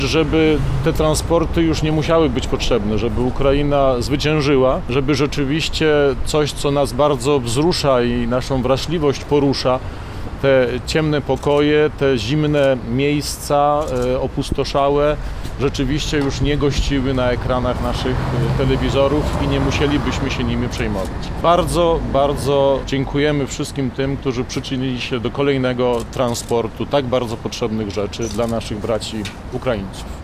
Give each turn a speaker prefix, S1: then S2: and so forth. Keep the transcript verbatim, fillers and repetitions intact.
S1: Żeby te transporty już nie musiały być potrzebne, żeby Ukraina zwyciężyła, żeby rzeczywiście coś, co nas bardzo wzrusza i naszą wrażliwość porusza, te ciemne pokoje, te zimne miejsca opustoszałe, rzeczywiście już nie gościły na ekranach naszych telewizorów i nie musielibyśmy się nimi przejmować. Bardzo, bardzo dziękujemy wszystkim tym, którzy przyczynili się do kolejnego transportu tak bardzo potrzebnych rzeczy dla naszych braci Ukraińców.